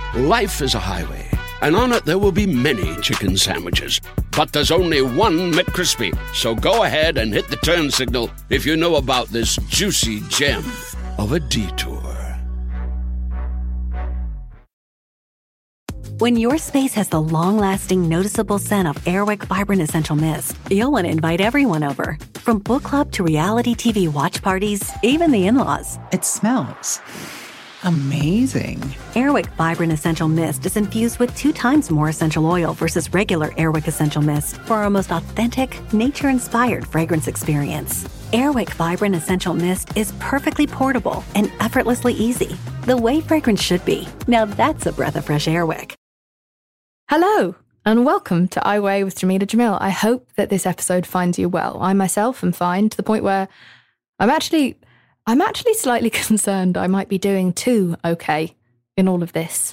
Life is a highway, and on it there will be many chicken sandwiches. But there's only one McCrispy. So go ahead and hit the turn signal if you know about this juicy gem of a detour. When your space has the long-lasting, noticeable scent of Airwick Vibrant Essential Mist, you'll want to invite everyone over. From book club to reality TV watch parties, even the in-laws. It smells amazing. Airwick Vibrant Essential Mist is infused with 2 times more essential oil versus regular Airwick Essential Mist for our most authentic, nature-inspired fragrance experience. Airwick Vibrant Essential Mist is perfectly portable and effortlessly easy. The way fragrance should be. Now that's a breath of fresh Airwick. Hello, and welcome to I Weigh with Jameela Jamil. I hope that this episode finds you well. I myself am fine, to the point where I'm actually slightly concerned I might be doing too okay in all of this.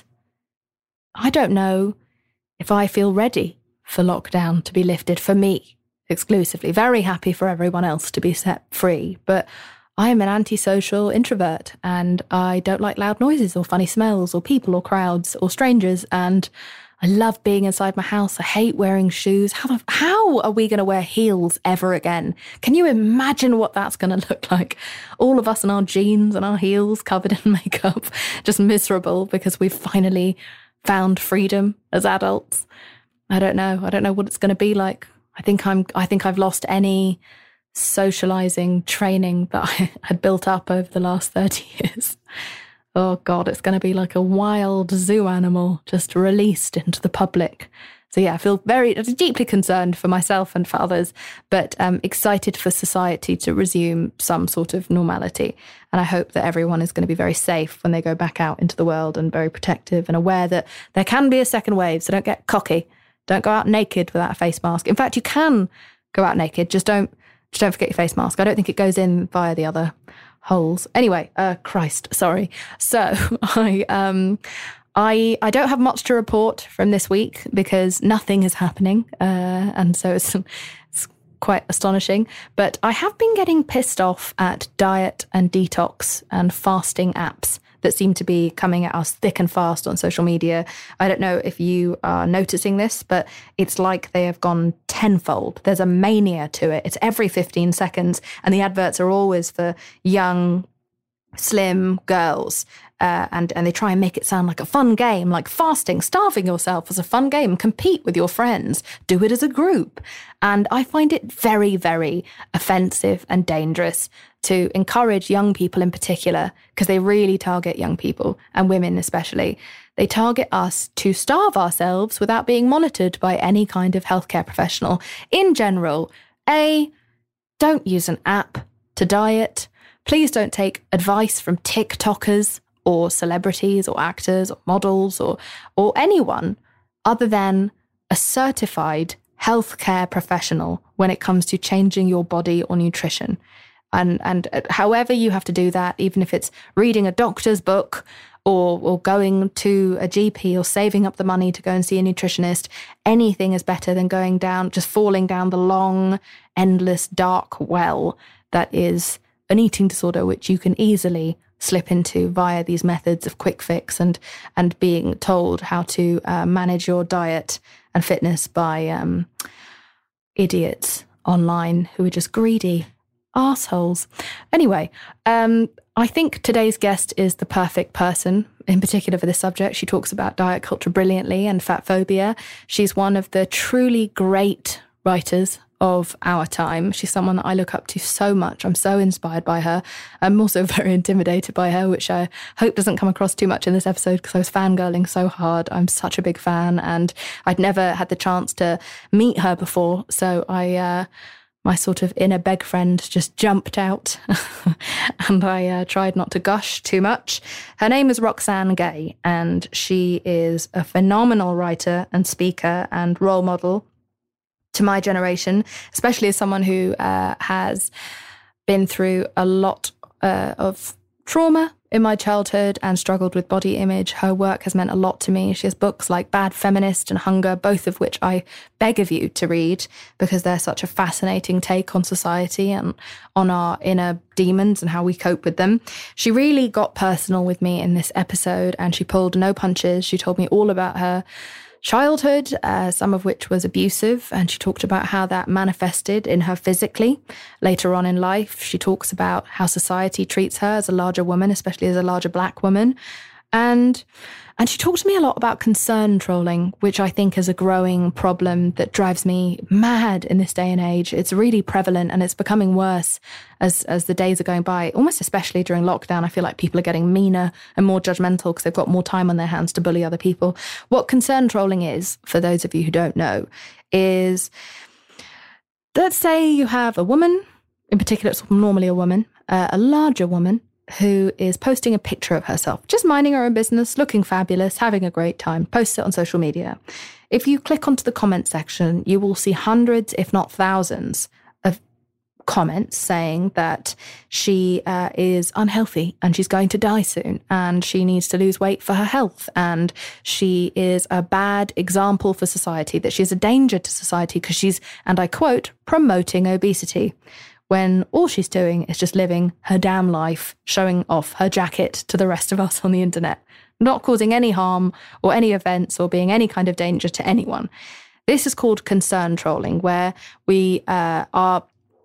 I don't know if I feel ready for lockdown to be lifted for me exclusively. Very happy for everyone else to be set free, but I am an antisocial introvert and I don't like loud noises or funny smells or people or crowds or strangers, and I love being inside my house. I hate wearing shoes. How are we going to wear heels ever again? Can you imagine what that's going to look like? All of us in our jeans and our heels covered in makeup, just miserable because we've finally found freedom as adults. I don't know. I don't know what it's going to be like. I think I've lost any socializing training that I had built up over the last 30 years. Oh God, it's going to be like a wild zoo animal just released into the public. So yeah, I feel very deeply concerned for myself and for others, but excited for society to resume some sort of normality. And I hope that everyone is going to be very safe when they go back out into the world and very protective and aware that there can be a second wave. So don't get cocky. Don't go out naked without a face mask. In fact, you can go out naked. Just don't forget your face mask. I don't think it goes in via the other holes. Anyway, Christ, sorry. So I don't have much to report from this week because nothing is happening. And so it's quite astonishing. But I have been getting pissed off at diet and detox and fasting apps that seem to be coming at us thick and fast on social media. I don't know if you are noticing this, but it's like they have gone tenfold. There's a mania to it. It's every 15 seconds, and the adverts are always for young, slim girls. And they try and make it sound like a fun game, like fasting, starving yourself as a fun game, compete with your friends, do it as a group. And I find it very, very offensive and dangerous to encourage young people in particular, because they really target young people and women especially. They target us to starve ourselves without being monitored by any kind of healthcare professional. In general, don't use an app to diet. Please don't take advice from TikTokers or celebrities or actors or models or anyone other than a certified healthcare professional when it comes to changing your body or nutrition. And however you have to do that, even if it's reading a doctor's book or going to a GP or saving up the money to go and see a nutritionist, anything is better than falling down the long, endless, dark well that is an eating disorder, which you can easily slip into via these methods of quick fix and being told how to manage your diet and fitness by idiots online who are just greedy assholes. Anyway, I think today's guest is the perfect person in particular for this subject. She talks about diet culture brilliantly and fat phobia. She's one of the truly great writers of our time. She's someone that I look up to so much. I'm so inspired by her. I'm also very intimidated by her, which I hope doesn't come across too much in this episode because I was fangirling so hard. I'm such a big fan and I'd never had the chance to meet her before. So my sort of inner beg friend just jumped out and I tried not to gush too much. Her name is Roxane Gay and she is a phenomenal writer and speaker and role model to my generation, especially as someone who has been through a lot of trauma in my childhood and struggled with body image. Her work has meant a lot to me. She has books like Bad Feminist and Hunger, both of which I beg of you to read because they're such a fascinating take on society and on our inner demons and how we cope with them. She really got personal with me in this episode and she pulled no punches. She told me all about her childhood, some of which was abusive, and she talked about how that manifested in her physically. Later on in life, she talks about how society treats her as a larger woman, especially as a larger Black woman. And she talked to me a lot about concern trolling, which I think is a growing problem that drives me mad in this day and age. It's really prevalent and it's becoming worse as the days are going by, almost especially during lockdown. I feel like people are getting meaner and more judgmental because they've got more time on their hands to bully other people. What concern trolling is, for those of you who don't know, is let's say you have a woman, in particular it's normally a woman, a larger woman, who is posting a picture of herself, just minding her own business, looking fabulous, having a great time, posts it on social media. If you click onto the comment section, you will see hundreds, if not thousands, of comments saying that she is unhealthy and she's going to die soon and she needs to lose weight for her health and she is a bad example for society, that she's a danger to society because she's, and I quote, promoting obesity, when all she's doing is just living her damn life, showing off her jacket to the rest of us on the internet, not causing any harm or any offense or being any kind of danger to anyone. This is called concern trolling, where our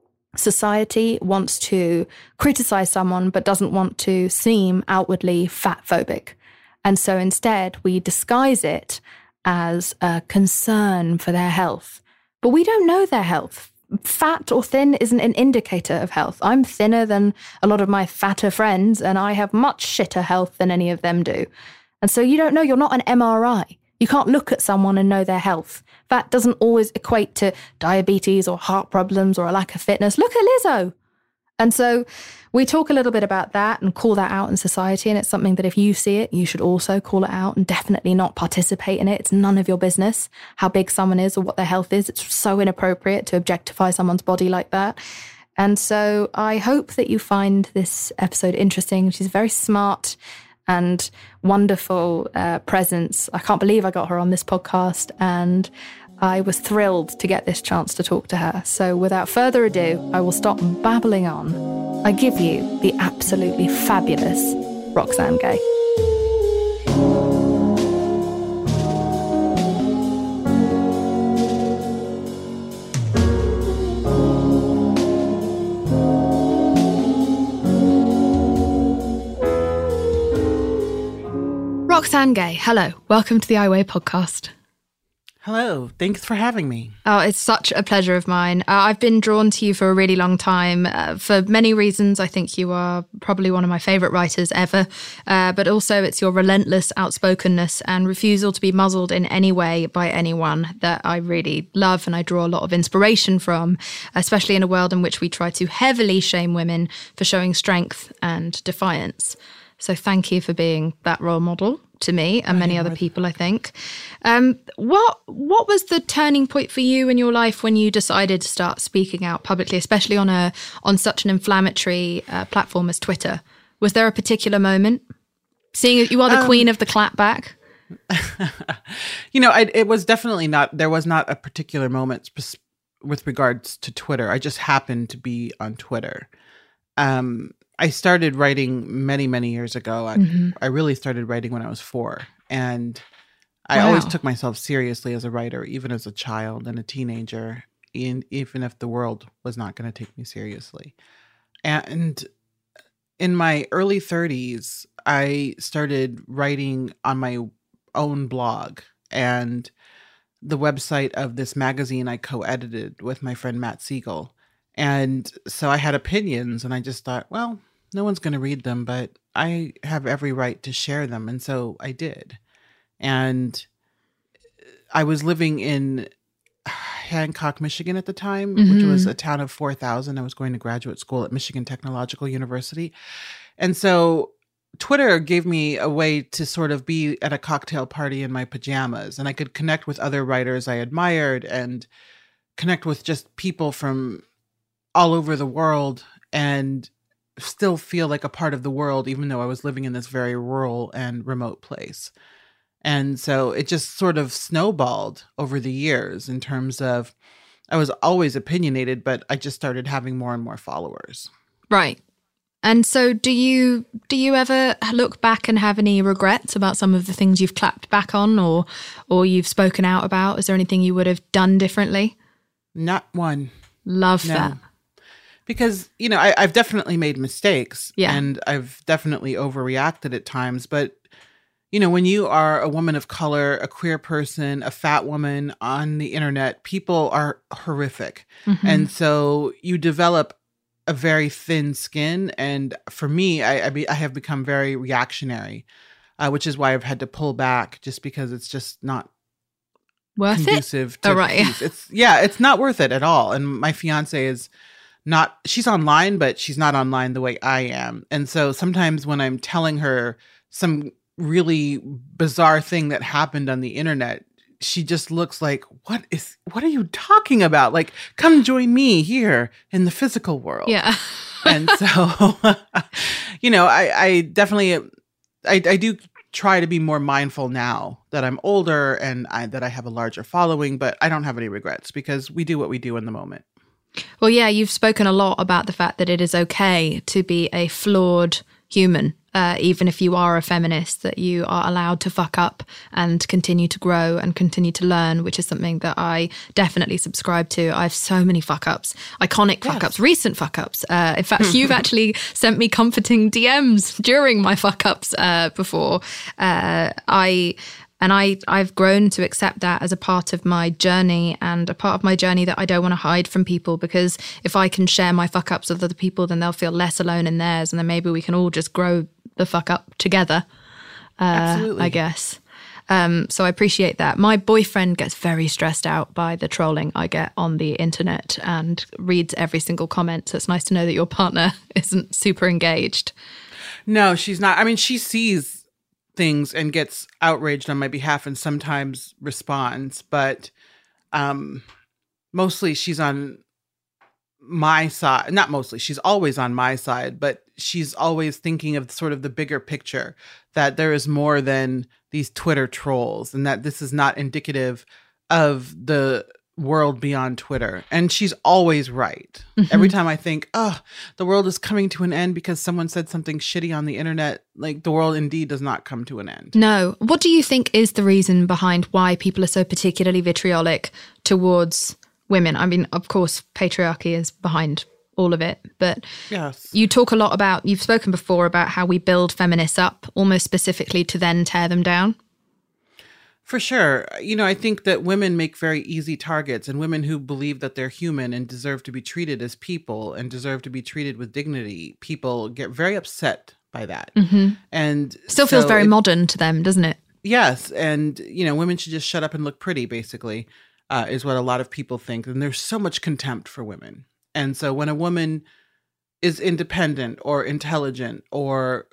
society wants to criticize someone but doesn't want to seem outwardly fat phobic. And so instead we disguise it as a concern for their health. But we don't know their health. Fat or thin isn't an indicator of health. I'm thinner than a lot of my fatter friends, and I have much shitter health than any of them do. And so you don't know, you're not an MRI. You can't look at someone and know their health. Fat doesn't always equate to diabetes or heart problems or a lack of fitness. Look at Lizzo. And so we talk a little bit about that and call that out in society. And it's something that if you see it, you should also call it out and definitely not participate in it. It's none of your business how big someone is or what their health is. It's so inappropriate to objectify someone's body like that. And so I hope that you find this episode interesting. She's a very smart and wonderful presence. I can't believe I got her on this podcast, and I was thrilled to get this chance to talk to her. So without further ado, I will stop babbling on. I give you the absolutely fabulous Roxane Gay. Roxane Gay, hello. Welcome to the I Weigh podcast. Hello. Thanks for having me. Oh, it's such a pleasure of mine. I've been drawn to you for a really long time for many reasons. I think you are probably one of my favourite writers ever, but also it's your relentless outspokenness and refusal to be muzzled in any way by anyone that I really love and I draw a lot of inspiration from, especially in a world in which we try to heavily shame women for showing strength and defiance. So thank you for being that role model to me and many other people, I think. What was the turning point for you in your life when you decided to start speaking out publicly, especially on such an inflammatory platform as Twitter? Was there a particular moment? Seeing as you are the queen of the clapback. It was definitely not, there was not a particular moment with regards to Twitter. I just happened to be on Twitter. I started writing many, many years ago. I really started writing when I was 4. And I always took myself seriously as a writer, even as a child and a teenager, even if the world was not going to take me seriously. And in my early 30s, I started writing on my own blog and the website of this magazine I co-edited with my friend Matt Siegel. And so I had opinions and I just thought, well, no one's going to read them, but I have every right to share them. And so I did. And I was living in Hancock, Michigan at the time, which was a town of 4,000. I was going to graduate school at Michigan Technological University. And so Twitter gave me a way to sort of be at a cocktail party in my pajamas. And I could connect with other writers I admired and connect with just people from all over the world and still feel like a part of the world, even though I was living in this very rural and remote place. And so it just sort of snowballed over the years in terms of, I was always opinionated, but I just started having more and more followers. Right. And so do you ever look back and have any regrets about some of the things you've clapped back on or you've spoken out about? Is there anything you would have done differently? Not one. Love that. Because, I've definitely made mistakes. Yeah. And I've definitely overreacted at times. But, when you are a woman of color, a queer person, a fat woman on the internet, people are horrific. Mm-hmm. And so you develop a very thin skin. And for me, I have become very reactionary, which is why I've had to pull back, just because it's just not worth conducive it. To right. peace. It's not worth it at all. And my fiance is not, she's online, but she's not online the way I am. And so sometimes when I'm telling her some really bizarre thing that happened on the internet, she just looks like, what are you talking about? Like, come join me here in the physical world. Yeah. And so, I definitely, I do try to be more mindful now that I'm older and that I have a larger following, but I don't have any regrets because we do what we do in the moment. Well, yeah, you've spoken a lot about the fact that it is okay to be a flawed human, even if you are a feminist, that you are allowed to fuck up and continue to grow and continue to learn, which is something that I definitely subscribe to. I have so many fuck ups, iconic fuck ups, recent fuck ups. In fact, you've actually sent me comforting DMs during my fuck ups before. I've grown to accept that as a part of my journey and a part of my journey that I don't want to hide from people, because if I can share my fuck ups with other people, then they'll feel less alone in theirs. And then maybe we can all just grow the fuck up together, Absolutely. I guess. So I appreciate that. My boyfriend gets very stressed out by the trolling I get on the internet and reads every single comment. So it's nice to know that your partner isn't super engaged. No, she's not. I mean, she sees things and gets outraged on my behalf and sometimes responds, but mostly she's on my side. Not mostly, she's always on my side, but she's always thinking of sort of the bigger picture, that there is more than these Twitter trolls and that this is not indicative of the world beyond Twitter. And she's always right. Mm-hmm. Every time I think, the world is coming to an end because someone said something shitty on the internet, like, the world indeed does not come to an end. No. What do you think is the reason behind why people are so particularly vitriolic towards women? I mean, of course, patriarchy is behind all of it, but yes. You talk a lot about, you've spoken before about how we build feminists up almost specifically to then tear them down. For sure. I think that women make very easy targets, and women who believe that they're human and deserve to be treated as people and deserve to be treated with dignity, people get very upset by that. Mm-hmm. And still feels very modern to them, doesn't it? Yes. And, women should just shut up and look pretty, basically, is what a lot of people think. And there's so much contempt for women. And so when a woman is independent or intelligent or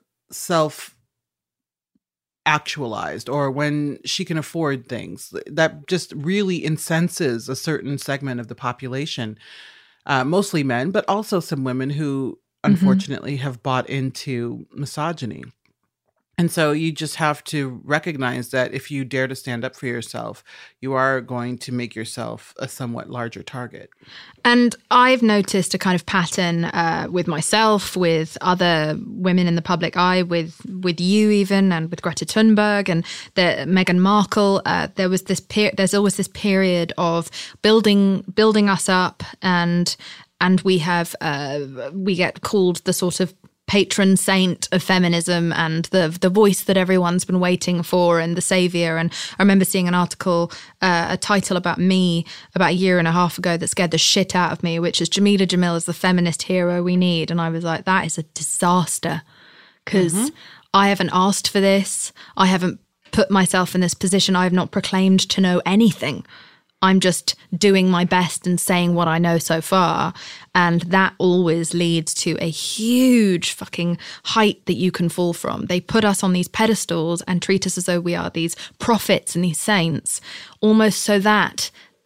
self-actualized, or when she can afford things, that just really incenses a certain segment of the population, mostly men, but also some women who unfortunately have bought into misogyny. And so you just have to recognize that if you dare to stand up for yourself, you are going to make yourself a somewhat larger target. And I've noticed a kind of pattern with myself, with other women in the public eye, with you even, and with Greta Thunberg and Meghan Markle. There's always this period of building us up, and we get called the sort of patron saint of feminism and the voice that everyone's been waiting for and the savior. And I remember seeing an article, a title about me about a year and a half ago that scared the shit out of me, which is Jameela Jamil is the feminist hero we need. And I was like, that is a disaster, because I haven't asked for this. I haven't put myself in this position. I have not proclaimed to know anything. I'm just doing my best and saying what I know so far. And that always leads to a huge fucking height that you can fall from. They put us on these pedestals and treat us as though we are these prophets and these saints, almost so that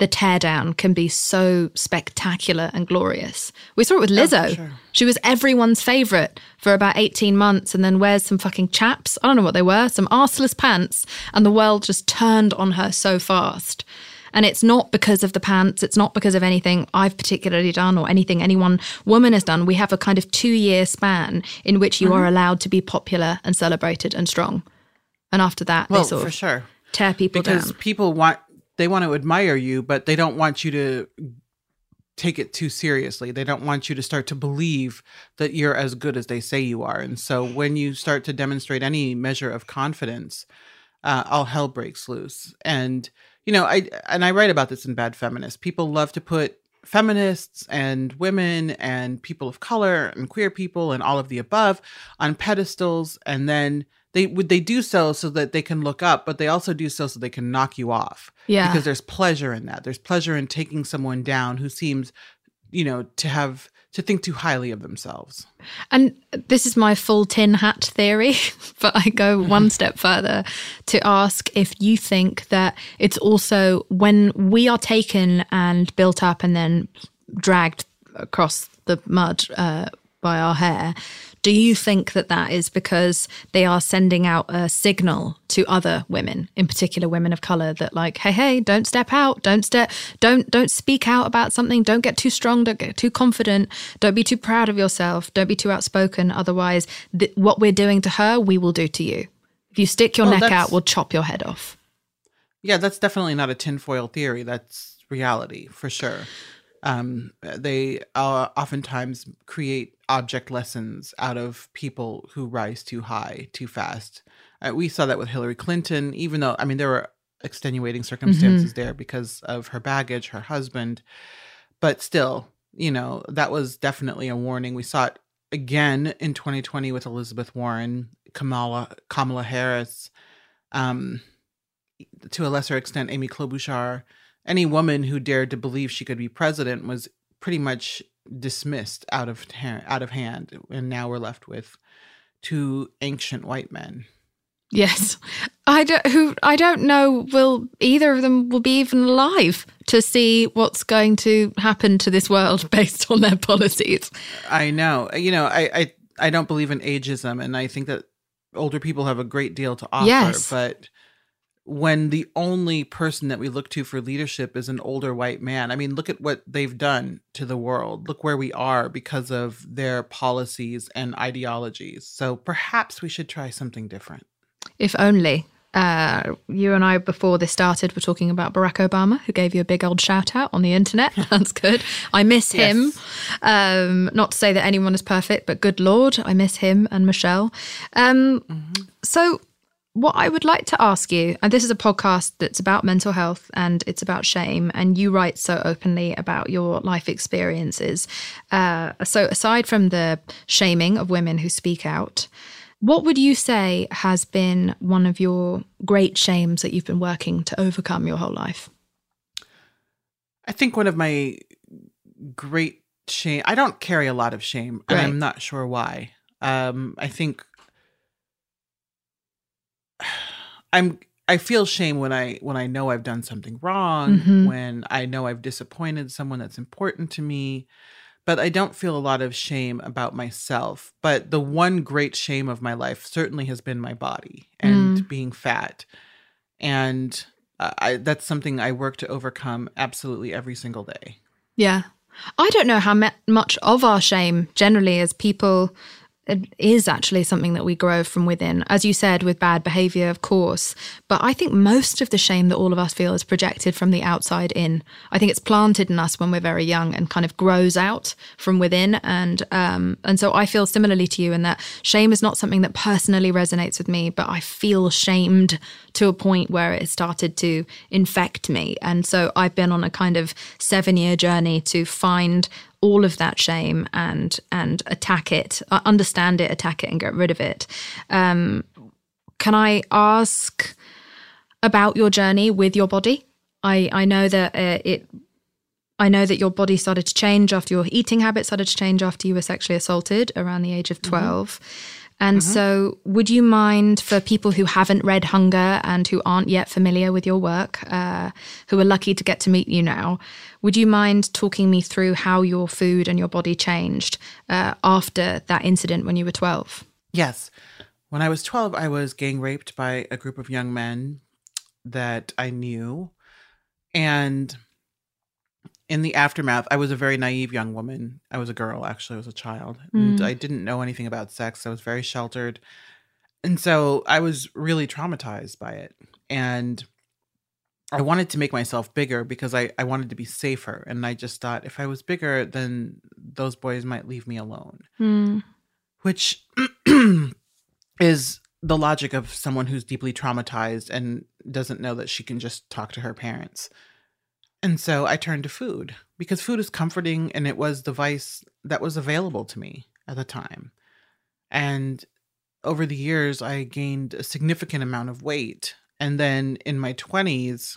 the teardown can be so spectacular and glorious. We saw it with Lizzo. Oh, sure. She was everyone's favourite for about 18 months and then wears some fucking chaps. I don't know what they were, some arseless pants, and the world just turned on her so fast. And it's not because of the pants. It's not because of anything I've particularly done or anything any one woman has done. We have a kind of 2-year span in which you are allowed to be popular and celebrated and strong. And after that, they sort for of sure. tear people down. Because people want to admire you, but they don't want you to take it too seriously. They don't want you to start to believe that you're as good as they say you are. And so when you start to demonstrate any measure of confidence, all hell breaks loose. And I write about this in Bad Feminist. People love to put feminists and women and people of color and queer people and all of the above on pedestals, and then they do so that they can look up, but they also do so they can knock you off. Yeah. Because there's pleasure in that. There's pleasure in taking someone down who seems, to think too highly of themselves. And this is my full tin hat theory, but I go one step further to ask if you think that it's also when we are taken and built up and then dragged across the mud by our hair, do you think that is because they are sending out a signal to other women, in particular women of color, that like, hey, don't step out, don't speak out about something, don't get too strong, don't get too confident, don't be too proud of yourself, don't be too outspoken, otherwise what we're doing to her, we will do to you. If you stick your neck out, we'll chop your head off. Yeah, that's definitely not a tinfoil theory. That's reality, for sure. They oftentimes create object lessons out of people who rise too high, too fast. We saw that with Hillary Clinton, even though, there were extenuating circumstances there because of her baggage, her husband. But still, that was definitely a warning. We saw it again in 2020 with Elizabeth Warren, Kamala Harris, to a lesser extent, Amy Klobuchar. Any woman who dared to believe she could be president was pretty much dismissed out of hand. And now we're left with 2 ancient white men. Yes. I don't know will either of them will be even alive to see what's going to happen to this world based on their policies. I know. I don't believe in ageism, and I think that older people have a great deal to offer. Yes. But when the only person that we look to for leadership is an older white man, look at what they've done to the world. Look where we are because of their policies and ideologies. So perhaps we should try something different. If only. You and I, before this started, were talking about Barack Obama, who gave you a big old shout out on the internet. That's good. I miss him. Not to say that anyone is perfect, but good Lord, I miss him and Michelle. So what I would like to ask you, and this is a podcast that's about mental health and it's about shame, and you write so openly about your life experiences. So aside from the shaming of women who speak out, what would you say has been one of your great shames that you've been working to overcome your whole life? I think one of my great shame, I don't carry a lot of shame, and I'm not sure why. I think I feel shame when I know I've done something wrong, when I know I've disappointed someone that's important to me, but I don't feel a lot of shame about myself. But the one great shame of my life certainly has been my body and being fat. And that's something I work to overcome absolutely every single day. Yeah. I don't know how much of our shame generally as people, it is actually something that we grow from within, as you said, with bad behavior, of course. But I think most of the shame that all of us feel is projected from the outside in. I think it's planted in us when we're very young and kind of grows out from within. And so I feel similarly to you in that shame is not something that personally resonates with me, but I feel shamed to a point where it started to infect me. And so I've been on a kind of 7-year journey to find all of that shame and attack it, understand it, attack it, and get rid of it. Can I ask about your journey with your body? I know that I know that your body started to change after your eating habits started to change after you were sexually assaulted around the age of 12. And so would you mind, for people who haven't read Hunger and who aren't yet familiar with your work, who are lucky to get to meet you now, would you mind talking me through how your food and your body changed after that incident when you were 12? Yes. When I was 12, I was gang raped by a group of young men that I knew. And in the aftermath, I was a very naive young woman. I was a girl, actually. I was a child. And I didn't know anything about sex. I was very sheltered. And so I was really traumatized by it. And I wanted to make myself bigger because I wanted to be safer. And I just thought if I was bigger, then those boys might leave me alone. Which is the logic of someone who's deeply traumatized and doesn't know that she can just talk to her parents. And so I turned to food because food is comforting, and it was the vice that was available to me at the time. And over the years, I gained a significant amount of weight. And then in my 20s,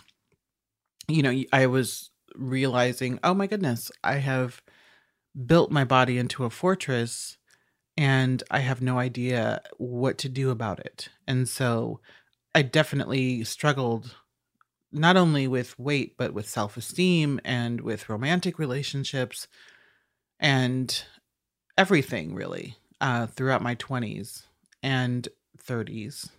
I was realizing, oh my goodness, I have built my body into a fortress and I have no idea what to do about it. And so I definitely struggled not only with weight, but with self-esteem and with romantic relationships and everything really throughout my 20s and 30s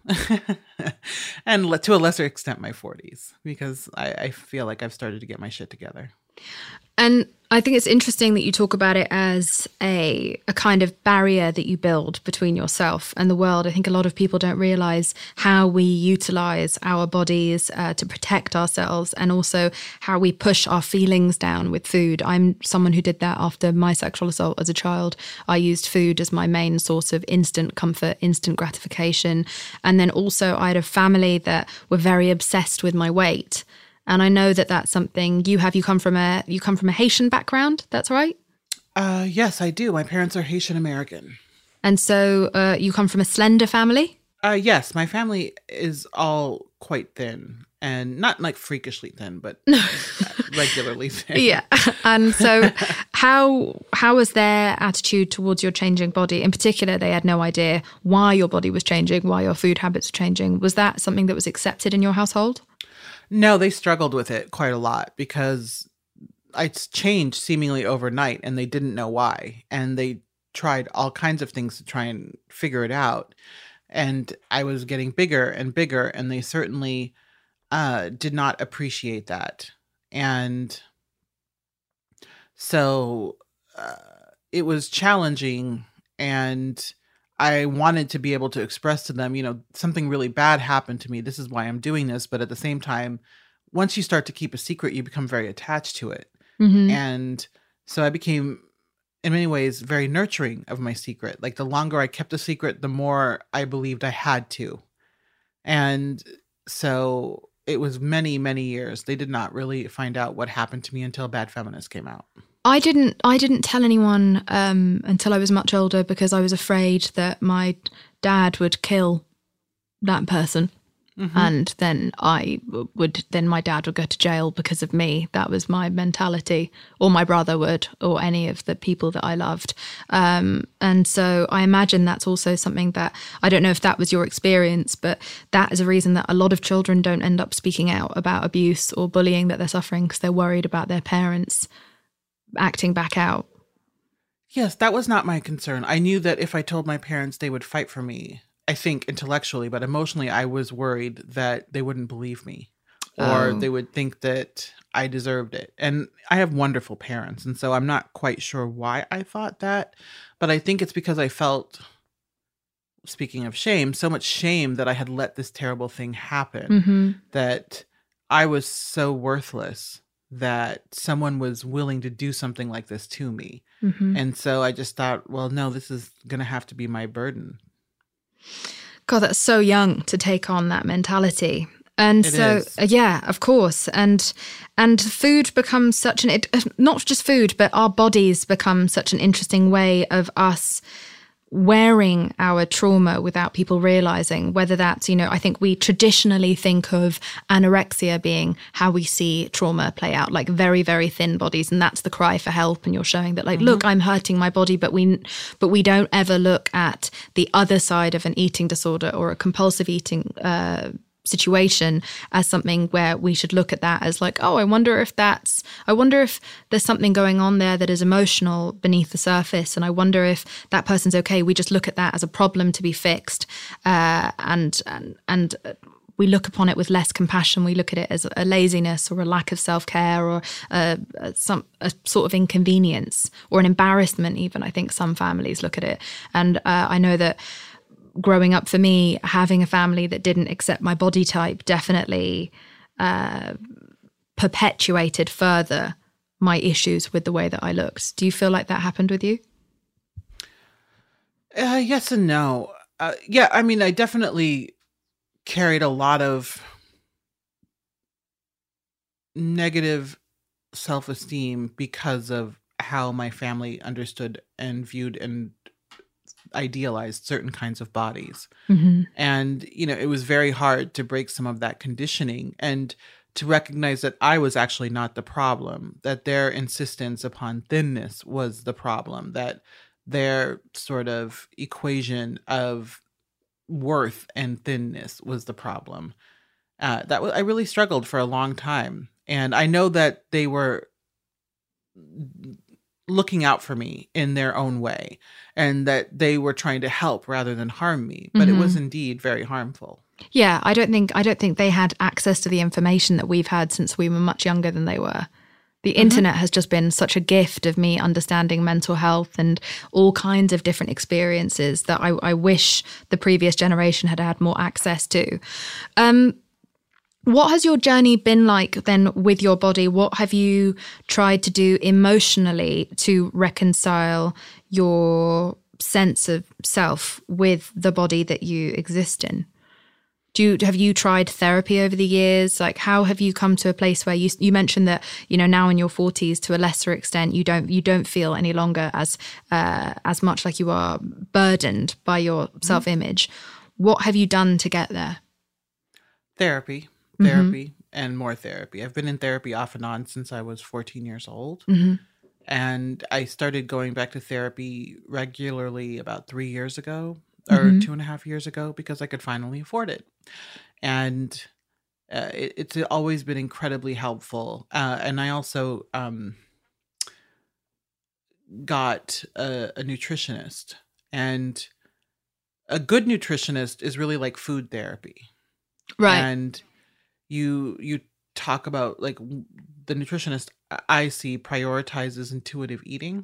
and to a lesser extent my 40s, because I feel like I've started to get my shit together. And I think it's interesting that you talk about it as a kind of barrier that you build between yourself and the world. I think a lot of people don't realize how we utilize our bodies to protect ourselves, and also how we push our feelings down with food. I'm someone who did that after my sexual assault as a child. I used food as my main source of instant comfort, instant gratification. And then also I had a family that were very obsessed with my weight. And I know that that's something you have. You come from a Haitian background. That's right? Yes, I do. My parents are Haitian American. And so you come from a slender family? Yes, my family is all quite thin, and not like freakishly thin, but regularly thin. Yeah. And so how was their attitude towards your changing body? In particular, they had no idea why your body was changing, why your food habits were changing. Was that something that was accepted in your household? No, they struggled with it quite a lot because I changed seemingly overnight and they didn't know why. And they tried all kinds of things to try and figure it out. And I was getting bigger and bigger, and they certainly did not appreciate that. And so it was challenging, and I wanted to be able to express to them, something really bad happened to me. This is why I'm doing this. But at the same time, once you start to keep a secret, you become very attached to it. And so I became, in many ways, very nurturing of my secret. Like the longer I kept a secret, the more I believed I had to. And so it was many, many years. They did not really find out what happened to me until Bad Feminist came out. I didn't tell anyone until I was much older, because I was afraid that my dad would kill that person. And then my dad would go to jail because of me. That was my mentality, or my brother would, or any of the people that I loved. And so I imagine that's also something that, I don't know if that was your experience, but that is a reason that a lot of children don't end up speaking out about abuse or bullying that they're suffering, because they're worried about their parents acting back out. Yes, that was not my concern. I knew that if I told my parents, they would fight for me. I think intellectually, but emotionally, I was worried that they wouldn't believe me, or they would think that I deserved it. And I have wonderful parents, and so I'm not quite sure why I thought that, but I think it's because I felt, speaking of shame, so much shame that I had let this terrible thing happen, that I was so worthless that someone was willing to do something like this to me. And so I just thought, well, no, this is going to have to be my burden. God, that's so young to take on that mentality. And It so, is. yeah, of course. And food becomes such not just food, but our bodies become such an interesting way of us wearing our trauma without people realizing, whether that's, I think we traditionally think of anorexia being how we see trauma play out, like very, very thin bodies. And that's the cry for help. And you're showing that, like, look, I'm hurting my body, but we don't ever look at the other side of an eating disorder or a compulsive eating situation as something where we should look at that as like, oh, I wonder if there's something going on there that is emotional beneath the surface, and I wonder if that person's okay. We just look at that as a problem to be fixed, and we look upon it with less compassion. We look at it as a laziness or a lack of self-care or a sort of inconvenience or an embarrassment even. I think some families look at it, and I know that growing up for me, having a family that didn't accept my body type definitely perpetuated further my issues with the way that I looked. Do you feel like that happened with you? Yes and no. Yeah, I mean, I definitely carried a lot of negative self-esteem because of how my family understood and viewed and idealized certain kinds of bodies. And, it was very hard to break some of that conditioning and to recognize that I was actually not the problem, that their insistence upon thinness was the problem, that their sort of equation of worth and thinness was the problem. I really struggled for a long time. And I know that they were looking out for me in their own way, and that they were trying to help rather than harm me, but it was indeed very harmful. Yeah, I don't think they had access to the information that we've had since we were much younger than they were. The internet has just been such a gift of me understanding mental health and all kinds of different experiences that I wish the previous generation had had more access to. What has your journey been like then with your body? What have you tried to do emotionally to reconcile your sense of self with the body that you exist in? Have you tried therapy over the years? Like, how have you come to a place where you mentioned that, now in your 40s, to a lesser extent, you don't feel any longer as much like you are burdened by your self-image. What have you done to get there? Therapy and more therapy. I've been in therapy off and on since I was 14 years old. And I started going back to therapy regularly about 3 years ago, or 2.5 years ago, because I could finally afford it. And it's always been incredibly helpful. And I also got a nutritionist. And a good nutritionist is really like food therapy. Right. And you talk about, like, the nutritionist I see prioritizes intuitive eating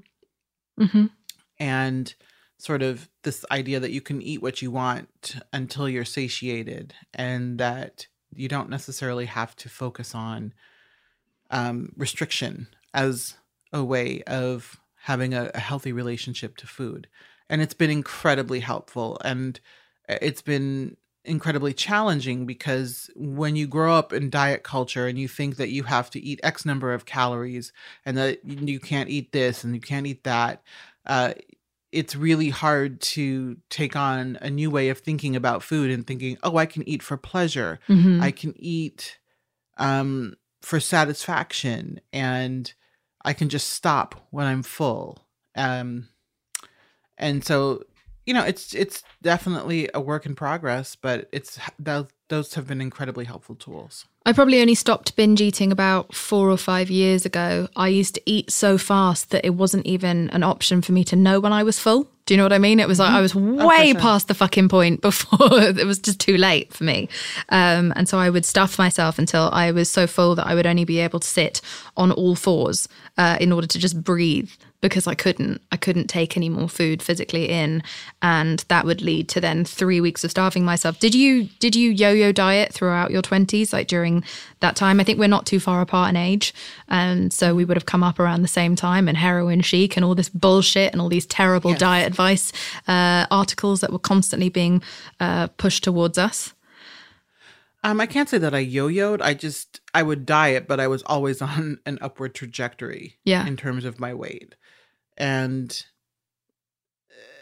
and sort of this idea that you can eat what you want until you're satiated, and that you don't necessarily have to focus on restriction as a way of having a healthy relationship to food. And it's been incredibly helpful, and it's been incredibly challenging, because when you grow up in diet culture and you think that you have to eat X number of calories and that you can't eat this and you can't eat that, it's really hard to take on a new way of thinking about food and thinking, oh, I can eat for pleasure. I can eat for satisfaction, and I can just stop when I'm full. And so, it's definitely a work in progress, but those have been incredibly helpful tools. I probably only stopped binge eating about 4 or 5 years ago. I used to eat so fast that it wasn't even an option for me to know when I was full. Do you know what I mean? It was like I was way past the fucking point before it was just too late for me. And so I would stuff myself until I was so full that I would only be able to sit on all fours in order to just breathe, because I couldn't take any more food physically in, and that would lead to then 3 weeks of starving myself. Did you yo-yo diet throughout your 20s, like during that time? I think we're not too far apart in age, and so we would have come up around the same time, and heroin chic and all this bullshit and all these terrible diet advice articles that were constantly being pushed towards us. I can't say that I yo-yoed. I would diet, but I was always on an upward trajectory in terms of my weight. And,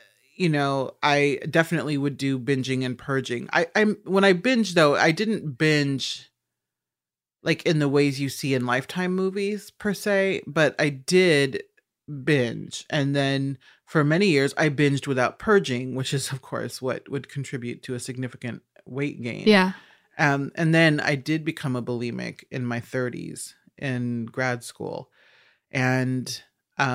I definitely would do binging and purging. When I binge though, I didn't binge like in the ways you see in Lifetime movies per se, but I did binge. And then for many years I binged without purging, which is of course what would contribute to a significant weight gain. Yeah. And then I did become a bulimic in my 30s in grad school. And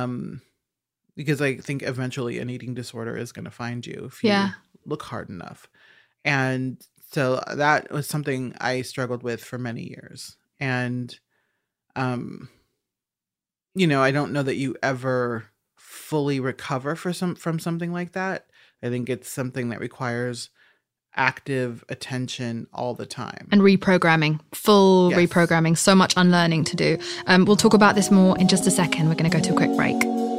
because I think eventually an eating disorder is going to find you if you look hard enough. And so that was something I struggled with for many years. And, I don't know that you ever fully recover from something like that. I think it's something that requires active attention all the time. And reprogramming, full reprogramming, so much unlearning to do. We'll talk about this more in just a second. We're going to go to a quick break.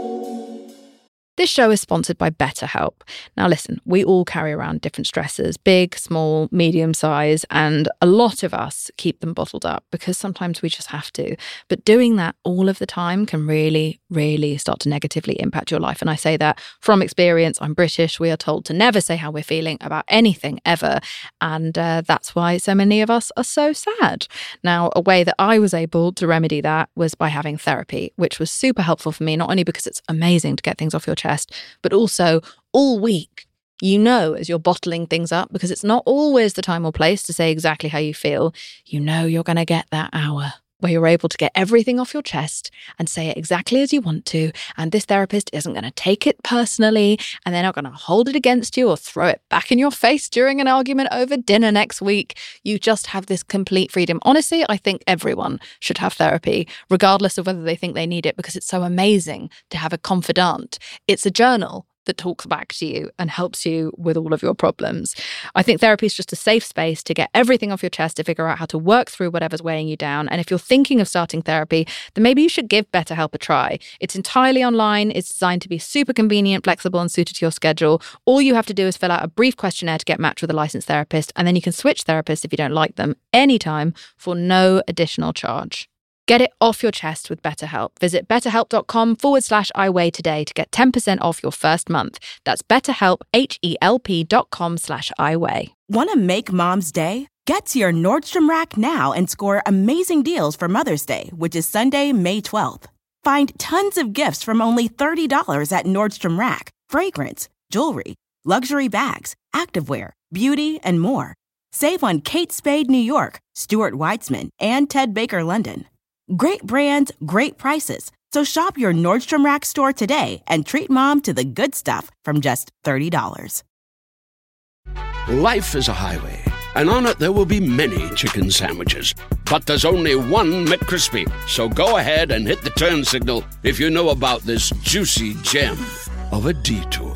This show is sponsored by BetterHelp. Now listen, we all carry around different stressors, big, small, medium size, and a lot of us keep them bottled up because sometimes we just have to. But doing that all of the time can really, really start to negatively impact your life. And I say that from experience. I'm British. We are told to never say how we're feeling about anything ever. And that's why so many of us are so sad. Now, a way that I was able to remedy that was by having therapy, which was super helpful for me, not only because it's amazing to get things off your chest, but also all week, as you're bottling things up, because it's not always the time or place to say exactly how you feel, you're going to get that hour where you're able to get everything off your chest and say it exactly as you want to. And this therapist isn't going to take it personally, and they're not going to hold it against you or throw it back in your face during an argument over dinner next week. You just have this complete freedom. Honestly, I think everyone should have therapy, regardless of whether they think they need it, because it's so amazing to have a confidant. It's a journal that talks back to you and helps you with all of your problems. I think therapy is just a safe space to get everything off your chest, to figure out how to work through whatever's weighing you down. And if you're thinking of starting therapy, then maybe you should give BetterHelp a try. It's entirely online. It's designed to be super convenient, flexible, and suited to your schedule. All you have to do is fill out a brief questionnaire to get matched with a licensed therapist, and then you can switch therapists if you don't like them anytime for no additional charge. Get it off your chest with BetterHelp. Visit betterhelp.com/iweigh today to get 10% off your first month. That's BetterHelp, HELP.com/iweigh. Want to make Mom's day? Get to your Nordstrom Rack now and score amazing deals for Mother's Day, which is Sunday, May 12th. Find tons of gifts from only $30 at Nordstrom Rack. Fragrance, jewelry, luxury bags, activewear, beauty, and more. Save on Kate Spade New York, Stuart Weitzman, and Ted Baker London. Great brands, great prices. So shop your Nordstrom Rack store today and treat Mom to the good stuff from just $30. Life is a highway, and on it there will be many chicken sandwiches. But there's only one McCrispy. So go ahead and hit the turn signal if you know about this juicy gem of a detour.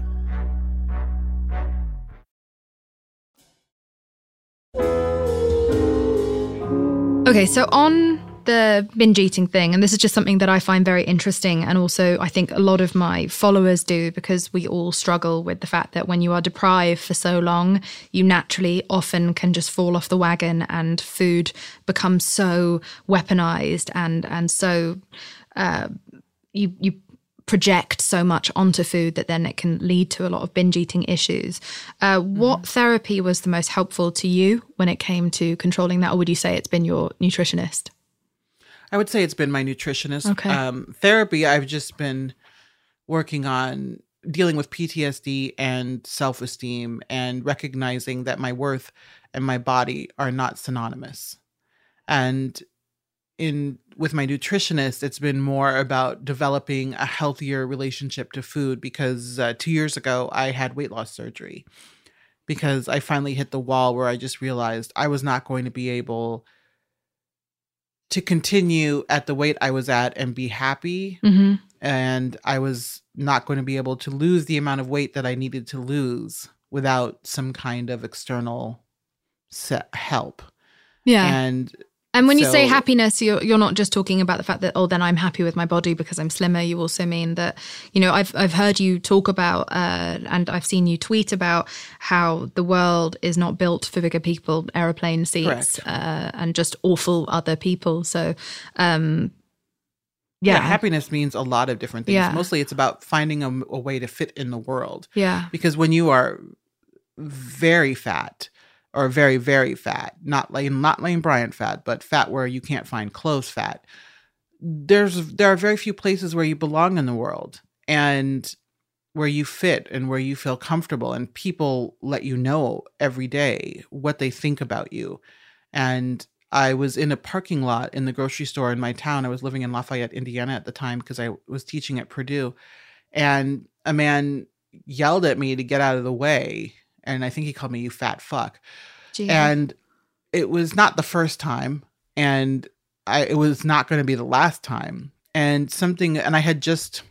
Okay, so on the binge eating thing, and this is just something that I find very interesting, and also I think a lot of my followers do, because we all struggle with the fact that when you are deprived for so long, you naturally often can just fall off the wagon, and food becomes so weaponized and so you project so much onto food that then it can lead to a lot of binge eating issues. What therapy was the most helpful to you when it came to controlling that, or would you say it's been your nutritionist? I would say it's been my nutritionist. Okay. Therapy, I've just been working on dealing with PTSD and self-esteem and recognizing that my worth and my body are not synonymous. And with my nutritionist, it's been more about developing a healthier relationship to food, because 2 years ago, I had weight loss surgery because I finally hit the wall where I just realized I was not going to be able to continue at the weight I was at and be happy. Mm-hmm. And I was not going to be able to lose the amount of weight that I needed to lose without some kind of external help. Yeah. And when you say so, happiness, you're not just talking about the fact that, then I'm happy with my body because I'm slimmer. You also mean that, I've heard you talk about, and I've seen you tweet about how the world is not built for bigger people, aeroplane seats, and just awful other people. So, Yeah, happiness means a lot of different things. Yeah. Mostly it's about finding a way to fit in the world. Yeah. Because when you are very fat or very, very fat, not Lane Bryant fat, but fat where you can't find clothes fat, there are very few places where you belong in the world and where you fit and where you feel comfortable, and people let you know every day what they think about you. And I was in a parking lot in the grocery store in my town. I was living in Lafayette, Indiana at the time because I was teaching at Purdue. And a man yelled at me to get out of the way. And I think he called me, "You fat fuck." Jeez. And it was not the first time. And it was not going to be the last time. And I had just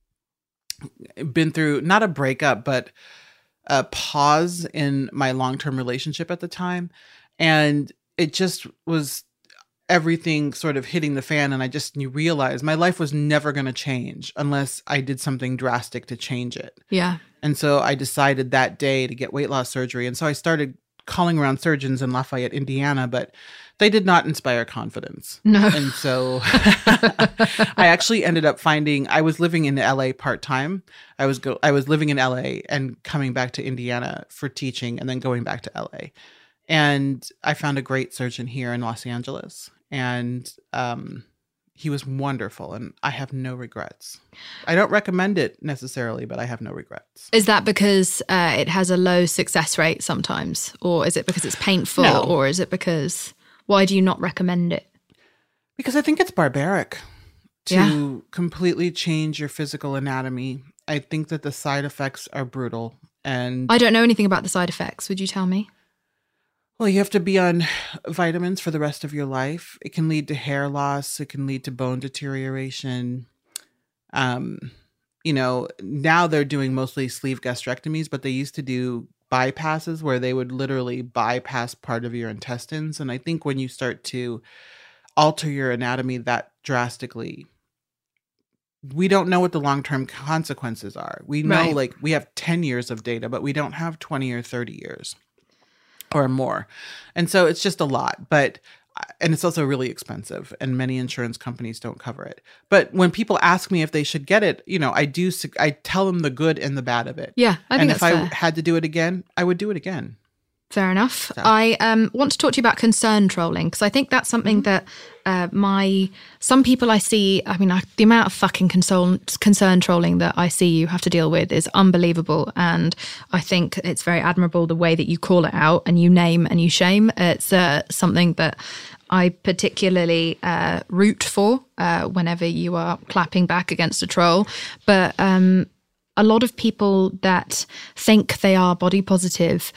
been through not a breakup, but a pause in my long-term relationship at the time. And it just was everything sort of hitting the fan. And I just realized my life was never going to change unless I did something drastic to change it. Yeah. And so I decided that day to get weight loss surgery. And so I started calling around surgeons in Lafayette, Indiana, but they did not inspire confidence. No. And so I actually ended up I was living in LA part-time. I was living in LA and coming back to Indiana for teaching and then going back to LA. And I found a great surgeon here in Los Angeles, and he was wonderful, and I have no regrets. I don't recommend it necessarily, but I have no regrets. Is that because it has a low success rate sometimes? Or is it because it's painful? No. Or is it because, why do you not recommend it? Because I think it's barbaric to completely change your physical anatomy. I think that the side effects are brutal. And I don't know anything about the side effects. Would you tell me? well, you have to be on vitamins for the rest of your life. It can lead to hair loss. It can lead to bone deterioration. Now they're doing mostly sleeve gastrectomies, but they used to do bypasses where they would literally bypass part of your intestines. And I think when you start to alter your anatomy that drastically, we don't know what the long-term consequences are. We know we have 10 years of data, but we don't have 20 or 30 years. Or more. And so it's just a lot, and it's also really expensive, and many insurance companies don't cover it. But when people ask me if they should get it, I tell them the good and the bad of it. Yeah, I think that's fair. And if I had to do it again, I would do it again. Fair enough. So. I want to talk to you about concern trolling, because I think that's something that some people I see, the amount of fucking concern trolling that I see you have to deal with is unbelievable. And I think it's very admirable the way that you call it out and you name and you shame. It's something that I particularly root for whenever you are clapping back against a troll. But a lot of people that think they are body positive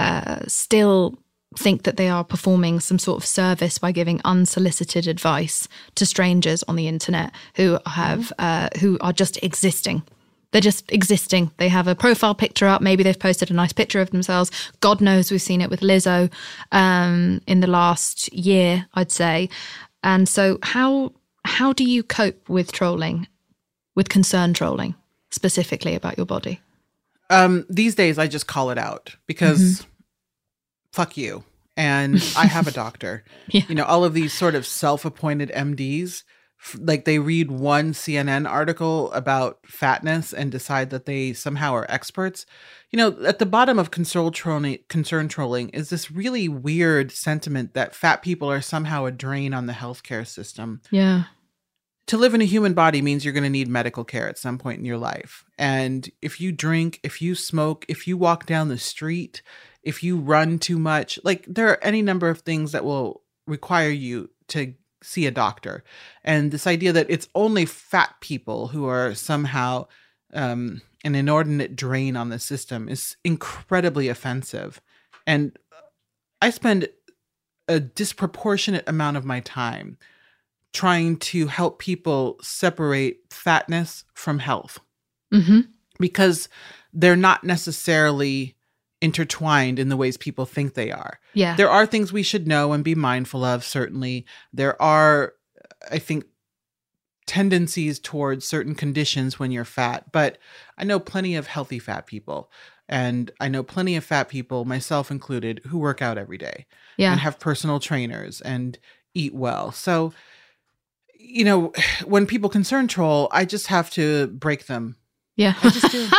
still think that they are performing some sort of service by giving unsolicited advice to strangers on the internet who are just existing. They're just existing. They have a profile picture up. Maybe they've posted a nice picture of themselves. God knows we've seen it with Lizzo in the last year, I'd say. And so how do you cope with trolling, with concern trolling? Specifically about your body? These days, I just call it out because fuck you. And I have a doctor. Yeah. All of these sort of self-appointed MDs, they read one CNN article about fatness and decide that they somehow are experts. At the bottom of concern trolling is this really weird sentiment that fat people are somehow a drain on the healthcare system. Yeah. To live in a human body means you're going to need medical care at some point in your life. And if you drink, if you smoke, if you walk down the street, if you run too much, there are any number of things that will require you to see a doctor. And this idea that it's only fat people who are somehow an inordinate drain on the system is incredibly offensive. And I spend a disproportionate amount of my time trying to help people separate fatness from health, because they're not necessarily intertwined in the ways people think they are. Yeah. There are things we should know and be mindful of, certainly. There are, I think, tendencies towards certain conditions when you're fat, but I know plenty of healthy fat people. And I know plenty of fat people, myself included, who work out every day and have personal trainers and eat well. So you know, when people concern troll, I just have to break them. Yeah. I just do.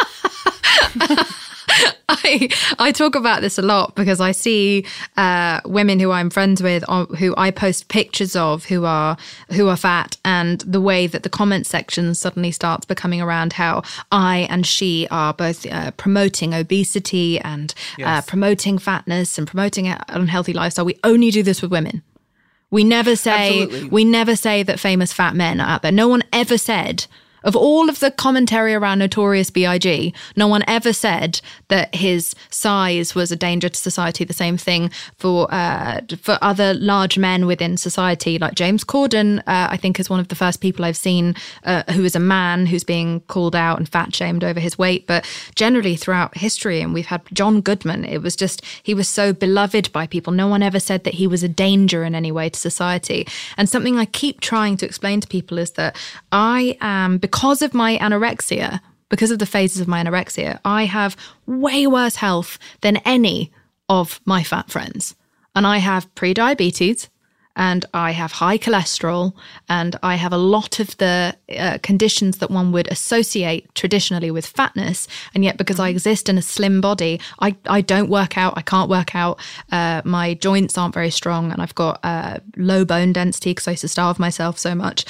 I talk about this a lot because I see women who I'm friends with, who I post pictures of, who are fat, and the way that the comment section suddenly starts becoming around how I and she are both promoting obesity and promoting fatness and promoting an unhealthy lifestyle. We only do this with women. We never say that famous fat men are out there. No one ever said. Of all of the commentary around Notorious B.I.G., no one ever said that his size was a danger to society. The same thing for other large men within society, like James Corden, I think is one of the first people I've seen who is a man who's being called out and fat-shamed over his weight. But generally throughout history, and we've had John Goodman, it was just, he was so beloved by people. No one ever said that he was a danger in any way to society. And something I keep trying to explain to people is that I am, because of my anorexia, because of the phases of my anorexia, I have way worse health than any of my fat friends. And I have pre-diabetes, and I have high cholesterol, and I have a lot of the conditions that one would associate traditionally with fatness. And yet, because I exist in a slim body, I don't work out. I can't work out. My joints aren't very strong, and I've got low bone density because I used to starve myself so much.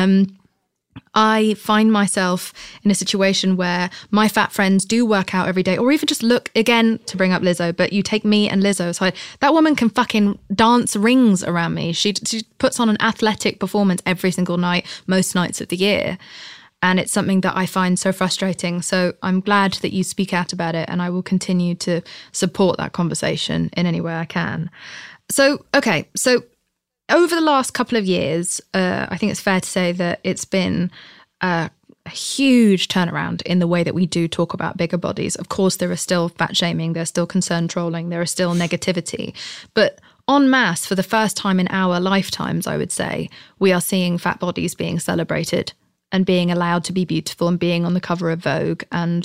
I find myself in a situation where my fat friends do work out every day, or even just look, again, to bring up Lizzo, but you take me and Lizzo aside, that woman can fucking dance rings around me. She puts on an athletic performance every single night, most nights of the year. And it's something that I find so frustrating. So I'm glad that you speak out about it, and I will continue to support that conversation in any way I can. So, okay, so over the last couple of years, I think it's fair to say that it's been a huge turnaround in the way that we do talk about bigger bodies. Of course, there is still fat shaming, there's still concern trolling, there is still negativity. But en masse, for the first time in our lifetimes, I would say, we are seeing fat bodies being celebrated and being allowed to be beautiful and being on the cover of Vogue and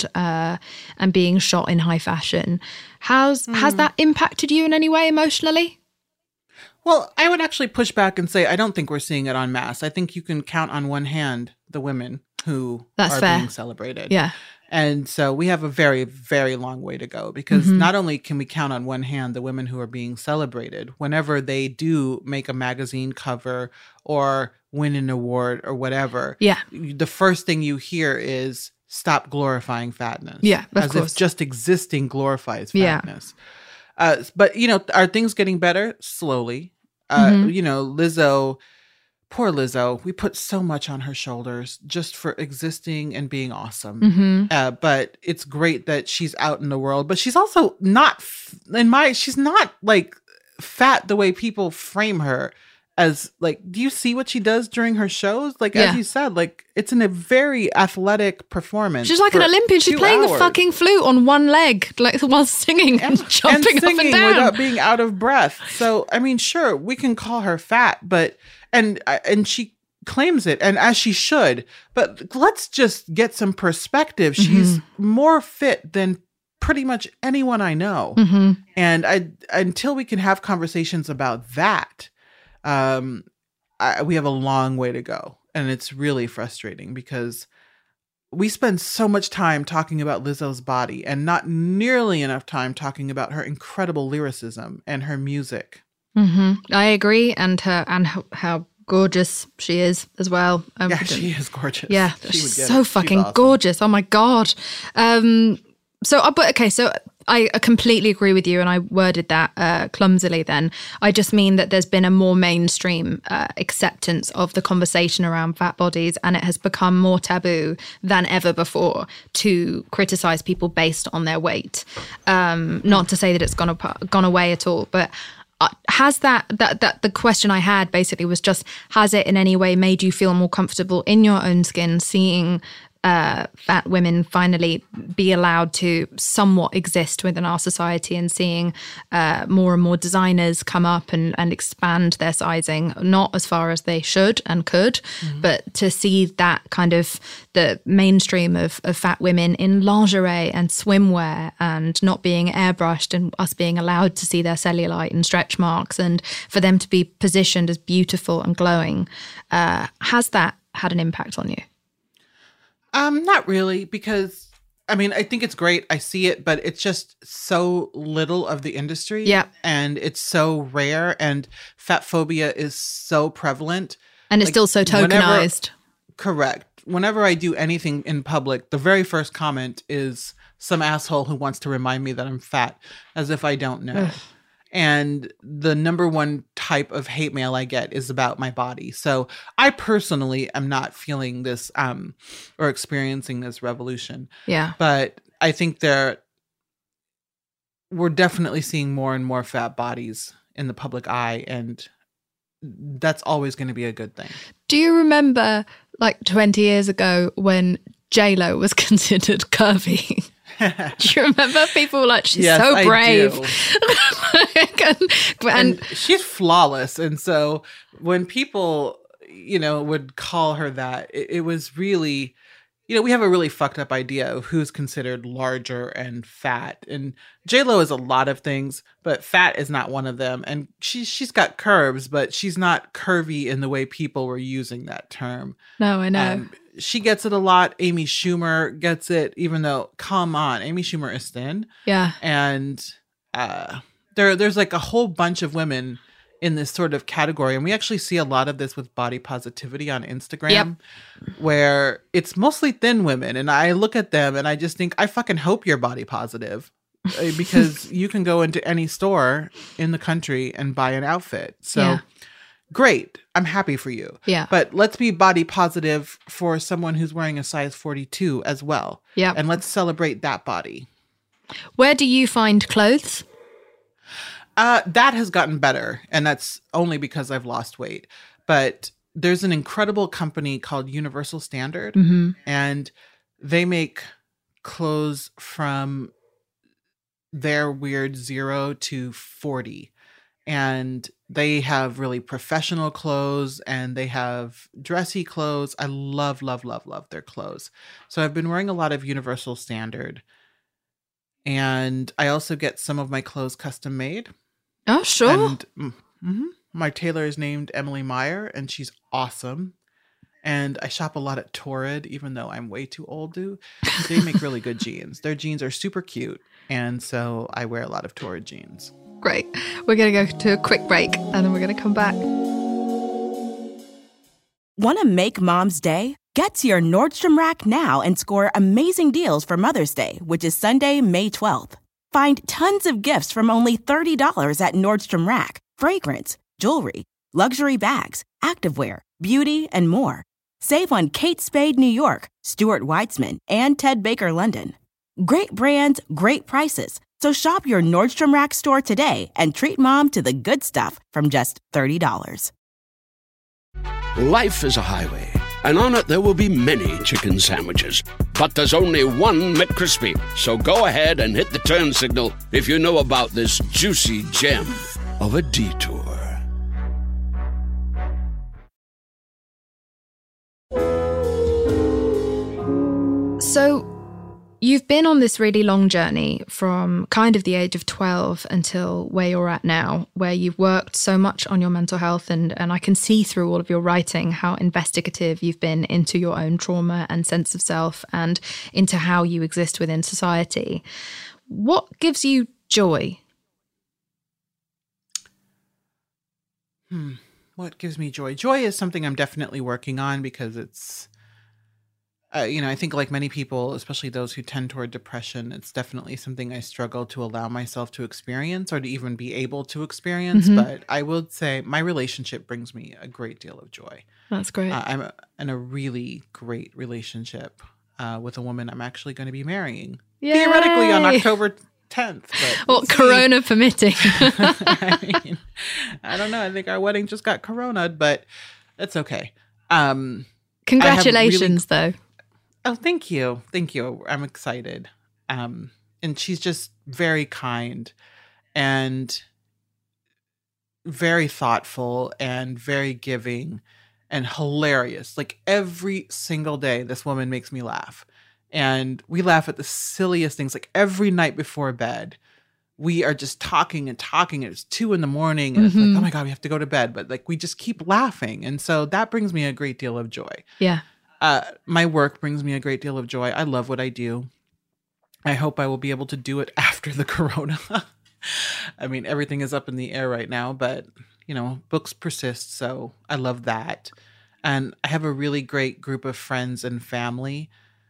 being shot in high fashion. Has that impacted you in any way emotionally? Well, I would actually push back and say I don't think we're seeing it en masse. I think you can count on one hand the women who are being celebrated. Yeah. And so we have a very, very long way to go, because not only can we count on one hand the women who are being celebrated, whenever they do make a magazine cover or win an award or whatever, the first thing you hear is stop glorifying fatness. Yeah, of course. If just existing glorifies fatness. But, you know, are things getting better? Slowly. You know, Lizzo, poor Lizzo, we put so much on her shoulders just for existing and being awesome. But it's great that she's out in the world, but she's also not, she's not like fat the way people frame her as. Like, do you see what she does during her shows? Like, as you said, like, it's in a very athletic performance. She's like an Olympian. She's playing the fucking flute on one leg, like, while singing and jumping up and down without being out of breath. So, I mean, sure, we can call her fat, but and she claims it, and as she should. But let's just get some perspective. She's more fit than pretty much anyone I know, and until we can have conversations about that, we have a long way to go. And it's really frustrating because we spend so much time talking about Lizzo's body and not nearly enough time talking about her incredible lyricism and her music. I agree. And how gorgeous she is as well. Yeah, she is gorgeous. Yeah, she's so fucking gorgeous. Oh my God. So I completely agree with you, and I worded that clumsily then. I just mean that there's been a more mainstream acceptance of the conversation around fat bodies, and it has become more taboo than ever before to criticize people based on their weight. Not to say that it's gone away at all, but has that the question I had basically was just, has it in any way made you feel more comfortable in your own skin, seeing fat women finally be allowed to somewhat exist within our society, and seeing more and more designers come up and expand their sizing, not as far as they should and could, but to see that kind of the mainstream of fat women in lingerie and swimwear and not being airbrushed, and us being allowed to see their cellulite and stretch marks, and for them to be positioned as beautiful and glowing. Has that had an impact on you? Not really, because I mean, I think it's great. I see it, but it's just so little of the industry. Yeah. And it's so rare, and fat phobia is so prevalent. And it's still so tokenized. Correct. Whenever I do anything in public, the very first comment is some asshole who wants to remind me that I'm fat, as if I don't know. Ugh. And the number one type of hate mail I get is about my body. So I personally am not feeling this or experiencing this revolution. Yeah. But I think we're definitely seeing more and more fat bodies in the public eye, and that's always going to be a good thing. Do you remember like 20 years ago when J-Lo was considered curvy? Do you remember people were like, she's so brave? and she's flawless. And so when people, would call her that, it was really, we have a really fucked up idea of who's considered larger and fat. And J-Lo is a lot of things, but fat is not one of them. And she's got curves, but she's not curvy in the way people were using that term. No, I know. She gets it a lot. Amy Schumer gets it, even though, come on, Amy Schumer is thin. Yeah. And there's like a whole bunch of women in this sort of category. And we actually see a lot of this with body positivity on Instagram, where it's mostly thin women. And I look at them and I just think, I fucking hope you're body positive, because you can go into any store in the country and buy an outfit. So great. I'm happy for you. Yeah. But let's be body positive for someone who's wearing a size 42 as well. Yeah. And let's celebrate that body. Where do you find clothes? That has gotten better. And that's only because I've lost weight. But there's an incredible company called Universal Standard. Mm-hmm. And they make clothes from their weird 0 to 40. And they have really professional clothes, and they have dressy clothes. I love, love, love, love their clothes. So I've been wearing a lot of Universal Standard. And I also get some of my clothes custom made. Oh, sure. And my tailor is named Emily Meyer, and she's awesome. And I shop a lot at Torrid, even though I'm way too old to. They make really good jeans. Their jeans are super cute. And so I wear a lot of Torrid jeans. Great. We're going to go to a quick break, and then we're going to come back. Want to make Mom's Day? Get to your Nordstrom Rack now and score amazing deals for Mother's Day, which is Sunday, May 12th. Find tons of gifts from only $30 at Nordstrom Rack. Fragrance, jewelry, luxury bags, activewear, beauty, and more. Save on Kate Spade New York, Stuart Weitzman, and Ted Baker London. Great brands, great prices. So shop your Nordstrom Rack store today and treat Mom to the good stuff from just $30. Life is a highway, and on it there will be many chicken sandwiches. But there's only one McCrispy. So go ahead and hit the turn signal if you know about this juicy gem of a detour. So you've been on this really long journey from kind of the age of 12 until where you're at now, where you've worked so much on your mental health. And I can see through all of your writing how investigative you've been into your own trauma and sense of self and into how you exist within society. What gives you joy? What gives me joy? Joy is something I'm definitely working on, because it's, I think like many people, especially those who tend toward depression, it's definitely something I struggle to allow myself to experience or to even be able to experience. Mm-hmm. But I would say my relationship brings me a great deal of joy. That's great. I'm in a really great relationship with a woman I'm actually going to be marrying. Yay! Theoretically on October 10th. But well, Corona permitting. I mean, I don't know. I think our wedding just got coronaed, but it's okay. Congratulations, though. Oh, thank you. Thank you. I'm excited. And she's just very kind and very thoughtful and very giving and hilarious. Like every single day, this woman makes me laugh. And we laugh at the silliest things. Like every night before bed, we are just talking and talking. It's 2 a.m. and it's like, oh my God, we have to go to bed. But like we just keep laughing. And so that brings me a great deal of joy. Yeah. My work brings me a great deal of joy. I love what I do. I hope I will be able to do it after the corona. I mean, everything is up in the air right now, but, books persist. So I love that. And I have a really great group of friends and family.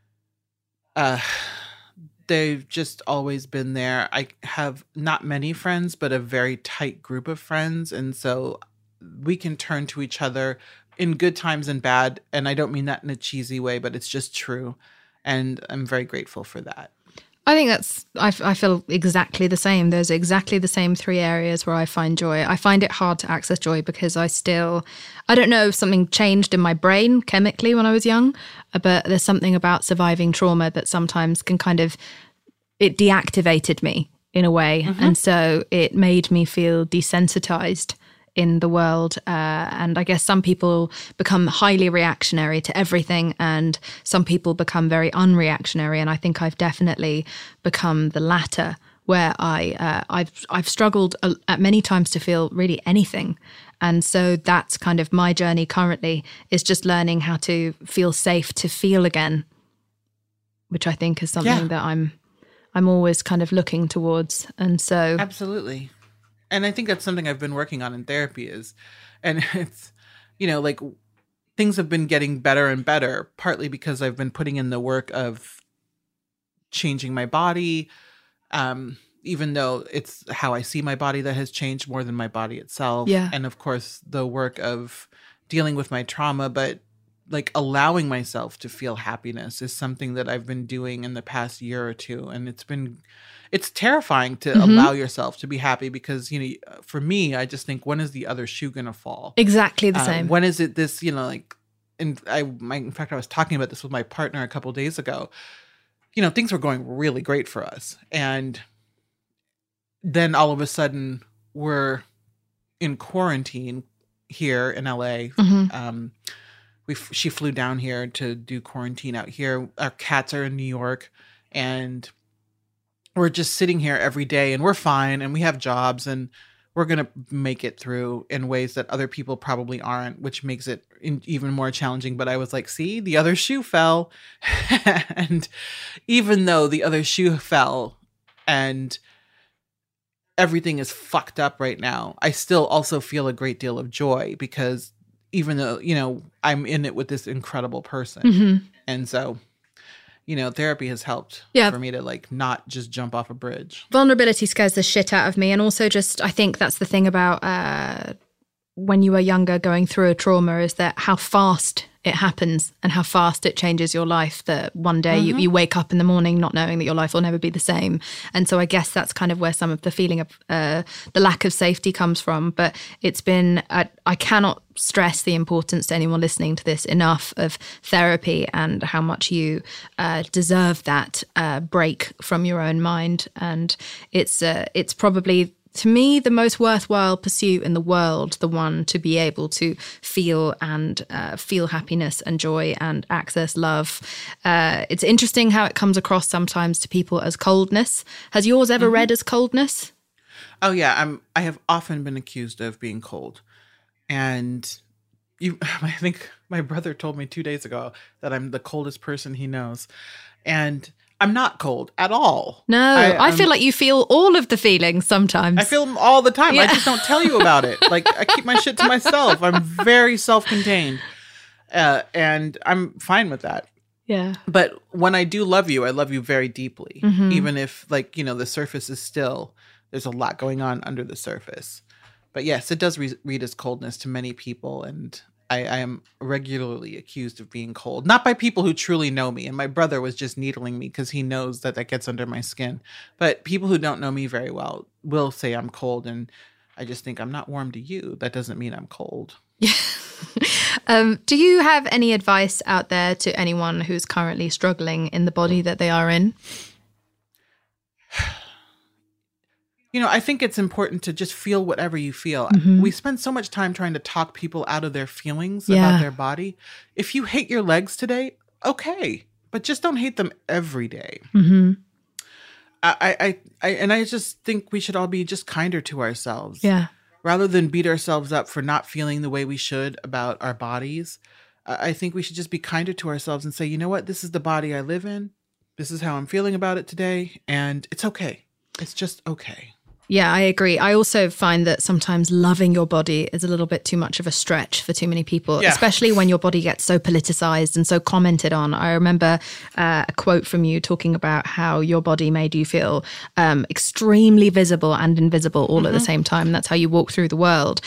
They've just always been there. I have not many friends, but a very tight group of friends. And so we can turn to each other in good times and bad. And I don't mean that in a cheesy way, but it's just true. And I'm very grateful for that. I think I feel exactly the same. There's exactly the same 3 areas where I find joy. I find it hard to access joy because I don't know if something changed in my brain chemically when I was young, but there's something about surviving trauma that sometimes can it deactivated me in a way. Mm-hmm. And so it made me feel desensitized in the world. And I guess some people become highly reactionary to everything and some people become very unreactionary. And I think I've definitely become the latter, where I've struggled at many times to feel really anything. And so that's kind of my journey currently, is just learning how to feel safe to feel again, which I think is something that I'm always kind of looking towards. And so absolutely. And I think that's something I've been working on in therapy and it's, like things have been getting better and better, partly because I've been putting in the work of changing my body, even though it's how I see my body that has changed more than my body itself. Yeah. And of course, the work of dealing with my trauma, but like allowing myself to feel happiness is something that I've been doing in the past year or two. And it's terrifying to allow yourself to be happy because, for me, I just think, when is the other shoe going to fall? Exactly the same. When is it this, in fact, I was talking about this with my partner a couple of days ago. Things were going really great for us. And then all of a sudden we're in quarantine here in LA. Mm-hmm. She flew down here to do quarantine out here. Our cats are in New York and we're just sitting here every day and we're fine and we have jobs and we're going to make it through in ways that other people probably aren't, which makes it even more challenging. But I was like, see, the other shoe fell. And even though the other shoe fell and everything is fucked up right now, I still also feel a great deal of joy because even though, I'm in it with this incredible person. Mm-hmm. And so, therapy has helped for me to not just jump off a bridge. Vulnerability scares the shit out of me. And also I think that's the thing about when you are younger going through a trauma, is that how fast it happens and how fast it changes your life, that one day you wake up in the morning not knowing that your life will never be the same. And so I guess that's kind of where some of the feeling of the lack of safety comes from. But it's been, I cannot stress the importance to anyone listening to this enough of therapy and how much you deserve that break from your own mind. And it's probably, to me, the most worthwhile pursuit in the world, the one to be able to feel and feel happiness and joy and access love. It's interesting how it comes across sometimes to people as coldness. Has yours ever read as coldness? Oh, yeah. I have often been accused of being cold. And I think my brother told me 2 days ago that I'm the coldest person he knows. And I'm not cold at all. No, I feel like you feel all of the feelings sometimes. I feel them all the time. Yeah. I just don't tell you about it. I keep my shit to myself. I'm very self-contained. And I'm fine with that. Yeah. But when I do love you, I love you very deeply. Mm-hmm. Even if the surface is still, there's a lot going on under the surface. But yes, it does read as coldness to many people. And I am regularly accused of being cold, not by people who truly know me. And my brother was just needling me because he knows that gets under my skin. But people who don't know me very well will say I'm cold. And I just think, I'm not warm to you. That doesn't mean I'm cold. Yeah. Do you have any advice out there to anyone who's currently struggling in the body that they are in? I think it's important to just feel whatever you feel. We spend so much time trying to talk people out of their feelings about their body. If you hate your legs today, okay, but just don't hate them every day. I just think we should all be just kinder to ourselves. Yeah. Rather than beat ourselves up for not feeling the way we should about our bodies, I think we should just be kinder to ourselves and say, you know what? This is the body I live in. This is how I'm feeling about it today. And it's okay. It's just okay. Yeah, I agree. I also find that sometimes loving your body is a little bit too much of a stretch for too many people, especially when your body gets so politicized and so commented on. I remember a quote from you talking about how your body made you feel extremely visible and invisible all at the same time. And that's how you walk through the world.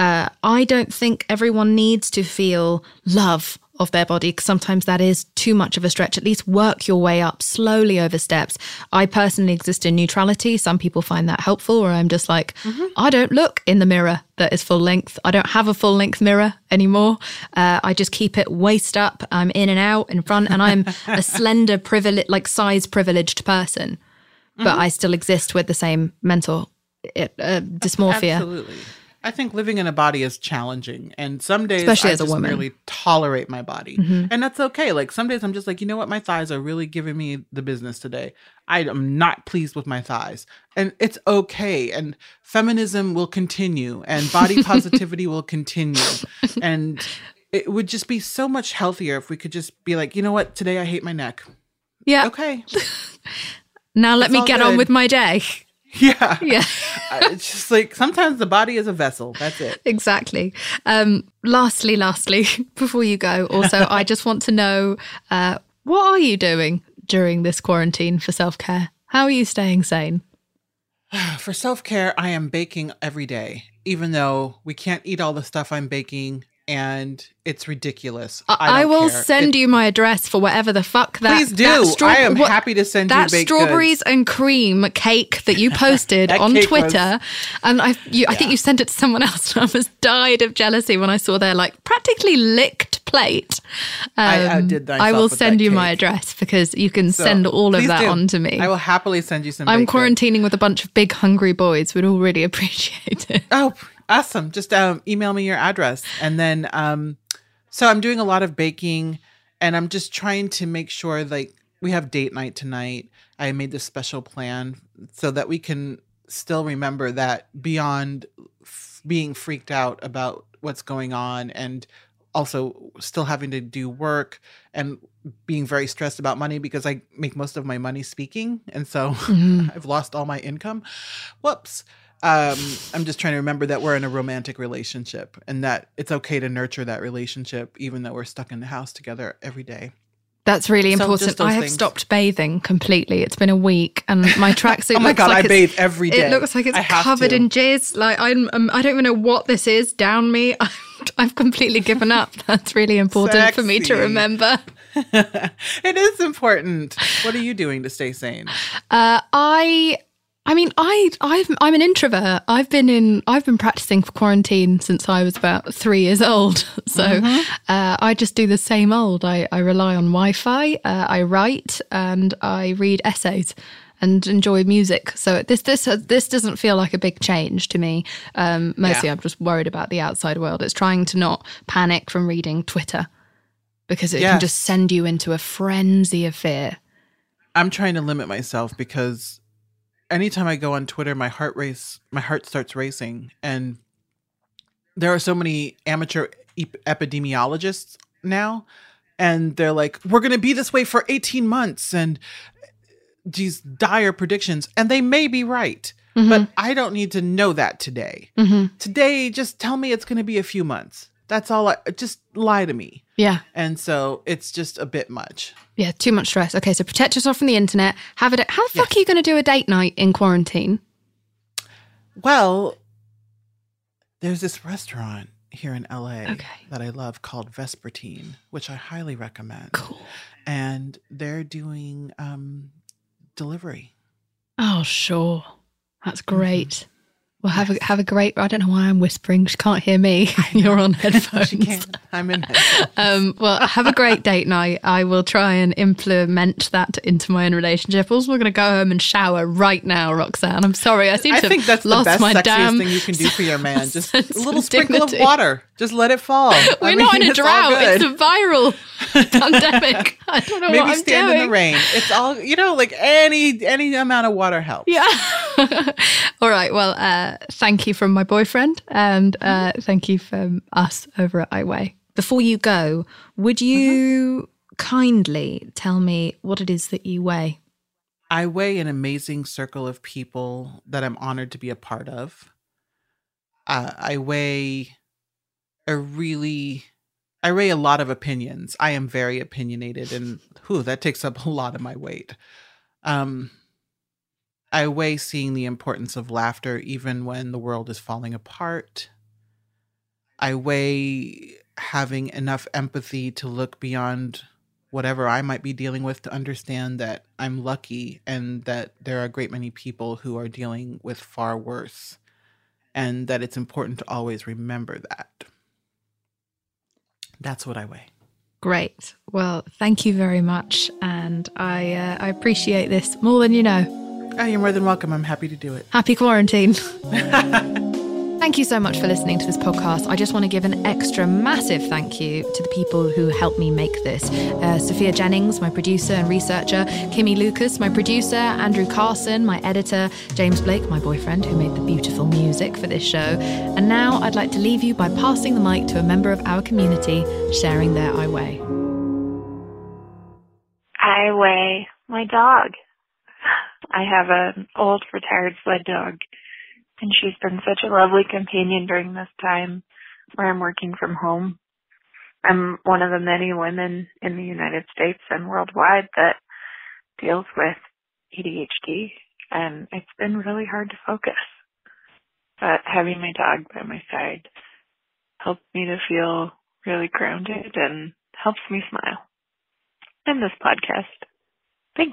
I don't think everyone needs to feel love of their body, because sometimes that is too much of a stretch. At least work your way up slowly over steps. I personally exist in neutrality. Some people find that helpful, where I'm just like, I don't look in the mirror that is full length. I don't have a full length mirror anymore. I just keep it waist up. I'm in and out, in front, and I'm a slender, size privileged person. But I still exist with the same mental dysmorphia. Absolutely. I think living in a body is challenging, and some days especially I as a just woman, really tolerate my body, and that's okay. Like some days I'm just like, you know what, my thighs are really giving me the business today. I am not pleased with my thighs, and it's okay. And feminism will continue, and body positivity will continue, and it would just be so much healthier if we could just be like, you know what, today I hate my neck. Yeah. Okay. Now let me get on with my day. Yeah. Yeah. It's just like sometimes the body is a vessel. That's it. Exactly. Lastly, before you go, also, I just want to know, what are you doing during this quarantine for self-care? How are you staying sane? For self-care, I am baking every day, even though we can't eat all the stuff I'm baking. And it's ridiculous. I will care. send you my address for whatever the fuck that. Please do. I am happy to send you that baked strawberries goods. and cream cake that you posted on Twitter, and I think you sent it to someone else. And I was died of jealousy when I saw their practically licked plate. I did that. I will send you my address because you can send all of that on to me. I will happily send you some. I'm quarantining with a bunch of big hungry boys. Would all really appreciate it. Oh. Awesome. Just email me your address. And then, so I'm doing a lot of baking, and I'm just trying to make sure we have date night tonight. I made this special plan so that we can still remember that beyond being freaked out about what's going on, and also still having to do work and being very stressed about money because I make most of my money speaking. And so I've lost all my income. Whoops. I'm just trying to remember that we're in a romantic relationship and that it's okay to nurture that relationship, even though we're stuck in the house together every day. That's really important. I have stopped bathing completely. It's been a week, and my tracksuit. Oh my god, I bathe every day. It looks like it's covered in jizz. I don't even know what this is down me. I've completely given up. That's really important for me to remember. It is important. What are you doing to stay sane? I'm an introvert. I've been practicing for quarantine since I was about 3 years old. So I just do the same old. I rely on Wi-Fi. I write and I read essays and enjoy music. So this doesn't feel like a big change to me. Mostly I'm just worried about the outside world. It's trying to not panic from reading Twitter because it can just send you into a frenzy of fear. I'm trying to limit myself because anytime I go on Twitter, my heart starts racing. And there are so many amateur epidemiologists now. And they're like, we're going to be this way for 18 months. And these dire predictions. And they may be right. But I don't need to know that today. Today, just tell me it's going to be a few months. That's all. Just lie to me. Yeah. And so it's just a bit much. Yeah, too much stress. Okay, so protect yourself from the internet. How the fuck are you going to do a date night in quarantine? Well, there's this restaurant here in LA that I love called Vespertine, which I highly recommend. Cool. And they're doing delivery. Oh, sure. That's great. Well, have a great. I don't know why I'm whispering. She can't hear me. You're on headphones. She can't. I'm in headphones. Well, have a great date night. I will try and implement that into my own relationship. Also, we're going to go home and shower right now, Roxanne. I'm sorry. I think that's the best, my sexiest thing you can do for your man. Just a little sprinkle of water. Just let it fall. We're not in a drought. It's a viral pandemic. I don't know what I'm doing. Maybe stand in the rain. It's all, like any amount of water helps. Yeah. All right. Well, thank you from my boyfriend, and thank you from us over at iWeigh. Before you go, would you kindly tell me what it is that you weigh? I weigh an amazing circle of people that I'm honored to be a part of. I weigh a lot of opinions. I am very opinionated, and that takes up a lot of my weight. I weigh seeing the importance of laughter even when the world is falling apart. I weigh having enough empathy to look beyond whatever I might be dealing with to understand that I'm lucky and that there are a great many people who are dealing with far worse, and that it's important to always remember that. That's what I weigh. Great. Well, thank you very much, and I appreciate this more than you know. Oh, you're more than welcome. I'm happy to do it. Happy quarantine. Thank you so much for listening to this podcast. I just want to give an extra massive thank you to the people who helped me make this. Sophia Jennings, my producer and researcher, Kimmy Lucas, my producer, Andrew Carson, my editor, James Blake, my boyfriend, who made the beautiful music for this show. And now I'd like to leave you by passing the mic to a member of our community sharing their iWeigh. I weigh my dog. I have an old retired sled dog, and she's been such a lovely companion during this time where I'm working from home. I'm one of the many women in the United States and worldwide that deals with ADHD, and it's been really hard to focus. But having my dog by my side helps me to feel really grounded and helps me smile. And this podcast. Thanks.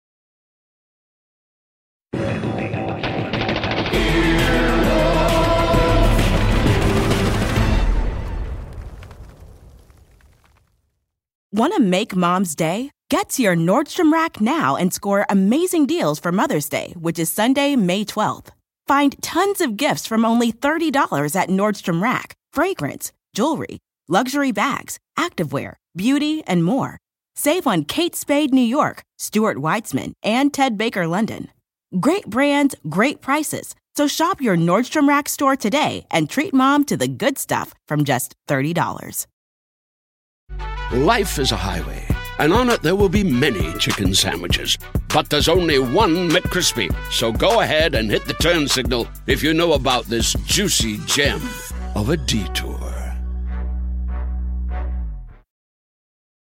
Want to make Mom's Day? Get to your Nordstrom Rack now and score amazing deals for Mother's Day, which is Sunday, May 12th. Find tons of gifts from only $30 at Nordstrom Rack. Fragrance, jewelry, luxury bags, activewear, beauty, and more. Save on Kate Spade New York, Stuart Weitzman, and Ted Baker London. Great brands, great prices. So shop your Nordstrom Rack store today and treat Mom to the good stuff from just $30. Life is a highway, and on it there will be many chicken sandwiches. But there's only one McCrispy. So go ahead and hit the turn signal if you know about this juicy gem of a detour.